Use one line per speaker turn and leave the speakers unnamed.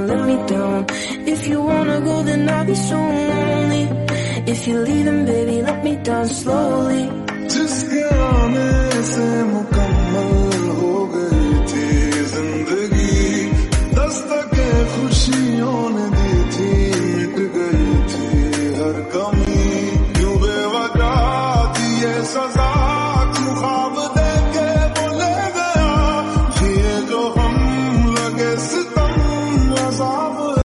let me down. If you wanna go, then I'll be so lonely. If you're leaving, baby, let me down slowly.
जिसके आने से मुकम्मल हो गई थी जिंदगी, दस्तके खुशियों ने